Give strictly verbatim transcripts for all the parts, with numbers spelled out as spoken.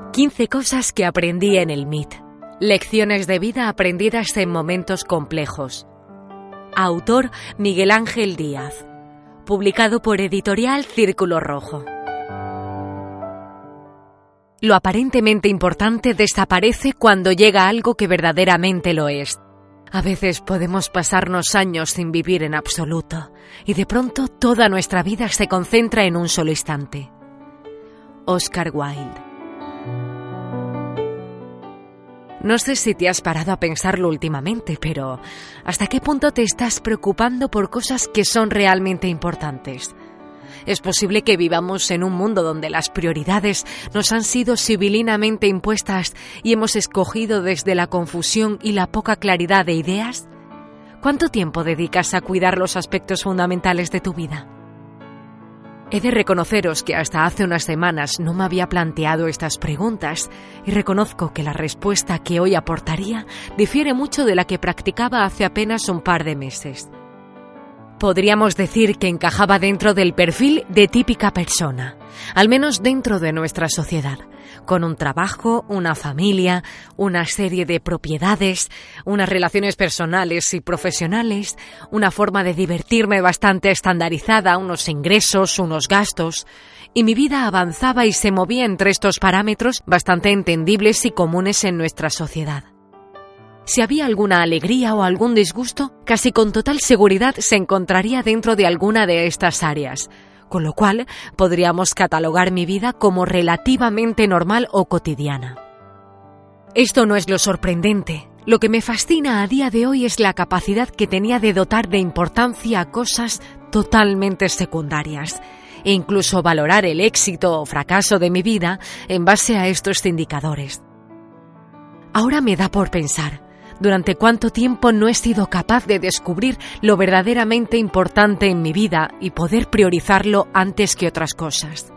quince cosas que aprendí en el M I T. Lecciones de vida aprendidas en momentos complejos. Autor Miguel Ángel Díaz. Publicado por Editorial Círculo Rojo. Lo aparentemente importante desaparece cuando llega algo que verdaderamente lo es. A veces podemos pasarnos años sin vivir en absoluto, y de pronto toda nuestra vida se concentra en un solo instante. Oscar Wilde. No sé si te has parado a pensarlo últimamente, pero ¿hasta qué punto te estás preocupando por cosas que son realmente importantes? Es posible que vivamos en un mundo donde las prioridades nos han sido civilinamente impuestas y hemos escogido desde la confusión y la poca claridad de ideas. ¿Cuánto tiempo dedicas a cuidar los aspectos fundamentales de tu vida? He de reconoceros que hasta hace unas semanas no me había planteado estas preguntas y reconozco que la respuesta que hoy aportaría difiere mucho de la que practicaba hace apenas un par de meses. Podríamos decir que encajaba dentro del perfil de típica persona, al menos dentro de nuestra sociedad, con un trabajo, una familia, una serie de propiedades, unas relaciones personales y profesionales, una forma de divertirme bastante estandarizada, unos ingresos, unos gastos, y mi vida avanzaba y se movía entre estos parámetros bastante entendibles y comunes en nuestra sociedad. Si había alguna alegría o algún disgusto, casi con total seguridad se encontraría dentro de alguna de estas áreas, con lo cual podríamos catalogar mi vida como relativamente normal o cotidiana. Esto no es lo sorprendente. Lo que me fascina a día de hoy es la capacidad que tenía de dotar de importancia a cosas totalmente secundarias, e incluso valorar el éxito o fracaso de mi vida en base a estos indicadores. Ahora me da por pensar, ¿durante cuánto tiempo no he sido capaz de descubrir lo verdaderamente importante en mi vida y poder priorizarlo antes que otras cosas?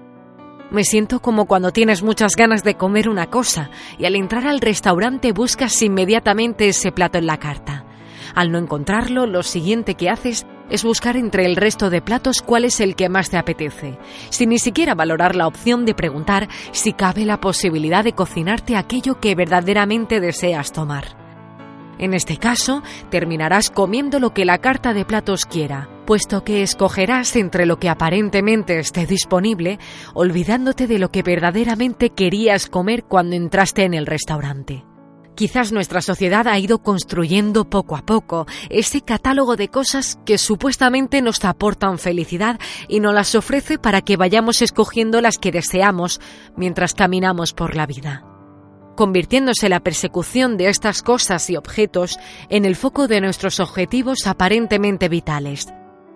Me siento como cuando tienes muchas ganas de comer una cosa y al entrar al restaurante buscas inmediatamente ese plato en la carta. Al no encontrarlo, lo siguiente que haces es buscar entre el resto de platos cuál es el que más te apetece, sin ni siquiera valorar la opción de preguntar si cabe la posibilidad de cocinarte aquello que verdaderamente deseas tomar. En este caso, terminarás comiendo lo que la carta de platos quiera, puesto que escogerás entre lo que aparentemente esté disponible, olvidándote de lo que verdaderamente querías comer cuando entraste en el restaurante. Quizás nuestra sociedad ha ido construyendo poco a poco ese catálogo de cosas que supuestamente nos aportan felicidad y nos las ofrece para que vayamos escogiendo las que deseamos mientras caminamos por la vida, convirtiéndose la persecución de estas cosas y objetos en el foco de nuestros objetivos aparentemente vitales.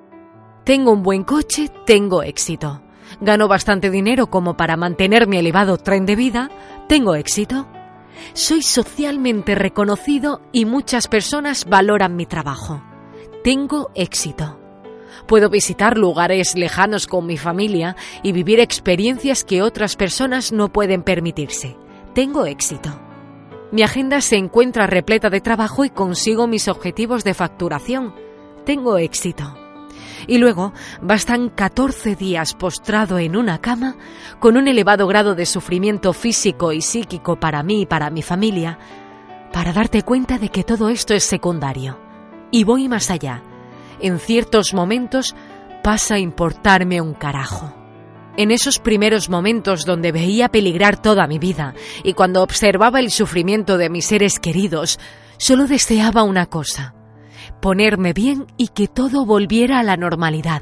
Tengo un buen coche, tengo éxito. Gano bastante dinero como para mantener mi elevado tren de vida, tengo éxito. Soy socialmente reconocido y muchas personas valoran mi trabajo. Tengo éxito. Puedo visitar lugares lejanos con mi familia y vivir experiencias que otras personas no pueden permitirse. Tengo éxito. Mi agenda se encuentra repleta de trabajo y consigo mis objetivos de facturación. Tengo éxito. Y luego bastan catorce días postrado en una cama, con un elevado grado de sufrimiento físico y psíquico para mí y para mi familia, para darte cuenta de que todo esto es secundario. Y voy más allá. En ciertos momentos pasa a importarme un carajo. En esos primeros momentos donde veía peligrar toda mi vida y cuando observaba el sufrimiento de mis seres queridos, solo deseaba una cosa: ponerme bien y que todo volviera a la normalidad.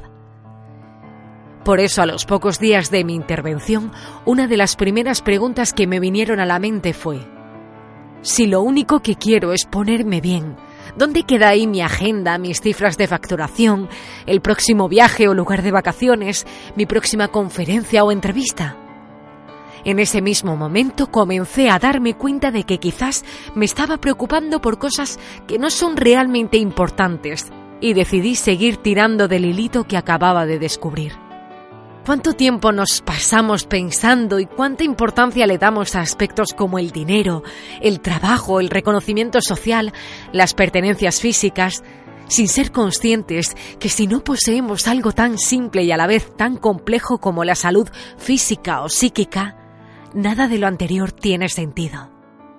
Por eso, a los pocos días de mi intervención, una de las primeras preguntas que me vinieron a la mente fue: si lo único que quiero es ponerme bien, ¿dónde queda ahí mi agenda, mis cifras de facturación, el próximo viaje o lugar de vacaciones, mi próxima conferencia o entrevista? En ese mismo momento comencé a darme cuenta de que quizás me estaba preocupando por cosas que no son realmente importantes y decidí seguir tirando del hilito que acababa de descubrir. ¿Cuánto tiempo nos pasamos pensando y cuánta importancia le damos a aspectos como el dinero, el trabajo, el reconocimiento social, las pertenencias físicas, sin ser conscientes que si no poseemos algo tan simple y a la vez tan complejo como la salud física o psíquica, nada de lo anterior tiene sentido.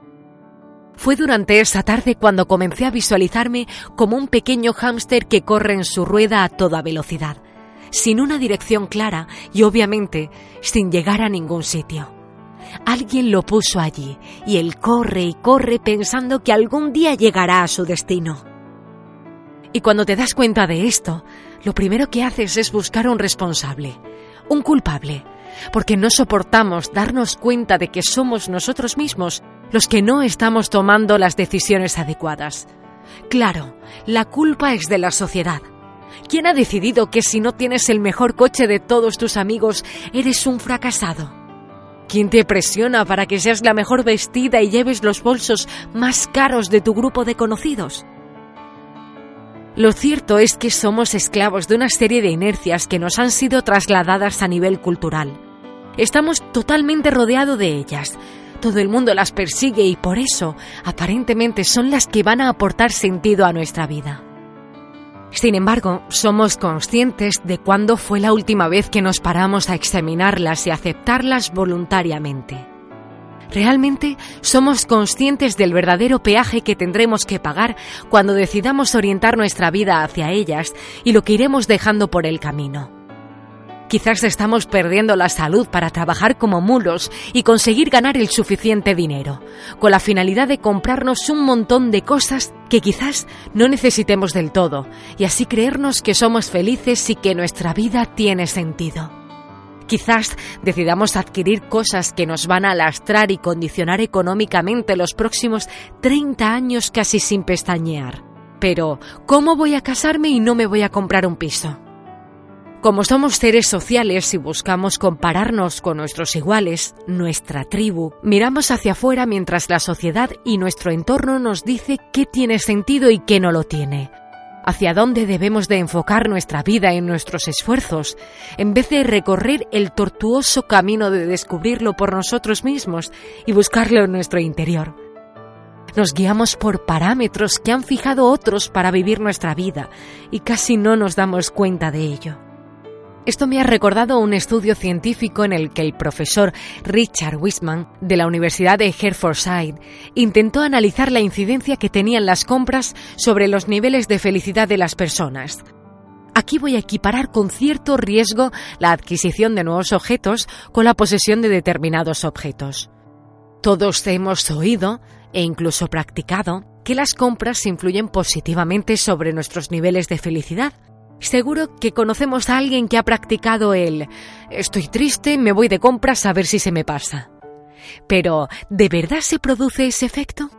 Fue durante esa tarde cuando comencé a visualizarme como un pequeño hámster que corre en su rueda a toda velocidad, sin una dirección clara y obviamente sin llegar a ningún sitio. Alguien lo puso allí y él corre y corre pensando que algún día llegará a su destino. Y cuando te das cuenta de esto, lo primero que haces es buscar un responsable, un culpable, porque no soportamos darnos cuenta de que somos nosotros mismos los que no estamos tomando las decisiones adecuadas. Claro, la culpa es de la sociedad. ¿Quién ha decidido que si no tienes el mejor coche de todos tus amigos, eres un fracasado? ¿Quién te presiona para que seas la mejor vestida y lleves los bolsos más caros de tu grupo de conocidos? Lo cierto es que somos esclavos de una serie de inercias que nos han sido trasladadas a nivel cultural. Estamos totalmente rodeados de ellas. Todo el mundo las persigue y por eso, aparentemente, son las que van a aportar sentido a nuestra vida. Sin embargo, somos conscientes de cuándo fue la última vez que nos paramos a examinarlas y aceptarlas voluntariamente. Realmente somos conscientes del verdadero peaje que tendremos que pagar cuando decidamos orientar nuestra vida hacia ellas y lo que iremos dejando por el camino. Quizás estamos perdiendo la salud para trabajar como mulos y conseguir ganar el suficiente dinero, con la finalidad de comprarnos un montón de cosas que quizás no necesitemos del todo, y así creernos que somos felices y que nuestra vida tiene sentido. Quizás decidamos adquirir cosas que nos van a lastrar y condicionar económicamente los próximos treinta años casi sin pestañear. Pero, ¿cómo voy a casarme y no me voy a comprar un piso? Como somos seres sociales y buscamos compararnos con nuestros iguales, nuestra tribu, miramos hacia afuera mientras la sociedad y nuestro entorno nos dice qué tiene sentido y qué no lo tiene. Hacia dónde debemos de enfocar nuestra vida y nuestros esfuerzos, en vez de recorrer el tortuoso camino de descubrirlo por nosotros mismos y buscarlo en nuestro interior. Nos guiamos por parámetros que han fijado otros para vivir nuestra vida y casi no nos damos cuenta de ello. Esto me ha recordado un estudio científico en el que el profesor Richard Wiseman, de la Universidad de Hertfordshire, intentó analizar la incidencia que tenían las compras sobre los niveles de felicidad de las personas. Aquí voy a equiparar con cierto riesgo la adquisición de nuevos objetos con la posesión de determinados objetos. Todos hemos oído, e incluso practicado, que las compras influyen positivamente sobre nuestros niveles de felicidad. Seguro que conocemos a alguien que ha practicado el «estoy triste, me voy de compras a ver si se me pasa». Pero, ¿de verdad se produce ese efecto?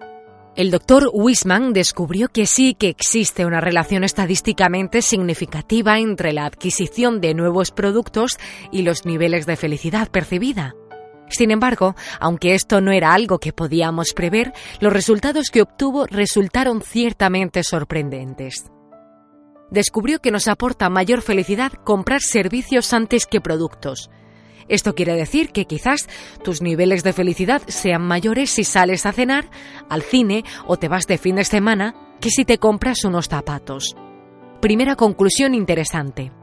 El doctor Wiseman descubrió que sí que existe una relación estadísticamente significativa entre la adquisición de nuevos productos y los niveles de felicidad percibida. Sin embargo, aunque esto no era algo que podíamos prever, los resultados que obtuvo resultaron ciertamente sorprendentes. Descubrió que nos aporta mayor felicidad comprar servicios antes que productos. Esto quiere decir que quizás tus niveles de felicidad sean mayores si sales a cenar, al cine o te vas de fin de semana que si te compras unos zapatos. Primera conclusión interesante.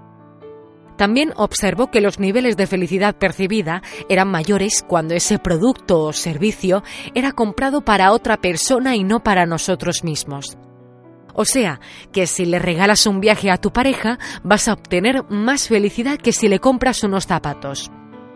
También observó que los niveles de felicidad percibida eran mayores cuando ese producto o servicio era comprado para otra persona y no para nosotros mismos. O sea, que si le regalas un viaje a tu pareja, vas a obtener más felicidad que si le compras unos zapatos.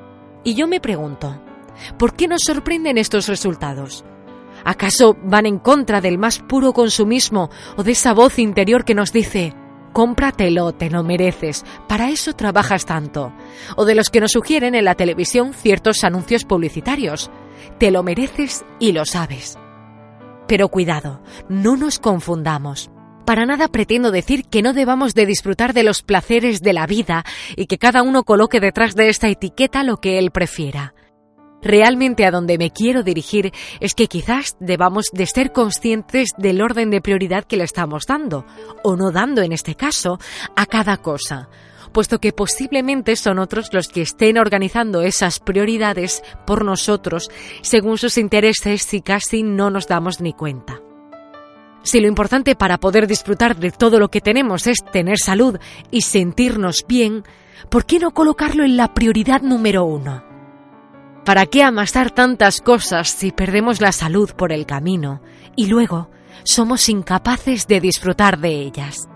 Y yo me pregunto, ¿por qué nos sorprenden estos resultados? ¿Acaso van en contra del más puro consumismo o de esa voz interior que nos dice «cómpratelo, te lo mereces, para eso trabajas tanto»? O de los que nos sugieren en la televisión ciertos anuncios publicitarios «te lo mereces y lo sabes». Pero cuidado, no nos confundamos. Para nada pretendo decir que no debamos de disfrutar de los placeres de la vida y que cada uno coloque detrás de esta etiqueta lo que él prefiera. Realmente a donde me quiero dirigir es que quizás debamos de ser conscientes del orden de prioridad que le estamos dando, o no dando en este caso, a cada cosa, puesto que posiblemente son otros los que estén organizando esas prioridades por nosotros según sus intereses y casi no nos damos ni cuenta. Si lo importante para poder disfrutar de todo lo que tenemos es tener salud y sentirnos bien, ¿por qué no colocarlo en la prioridad número uno? ¿Para qué amasar tantas cosas si perdemos la salud por el camino y luego somos incapaces de disfrutar de ellas?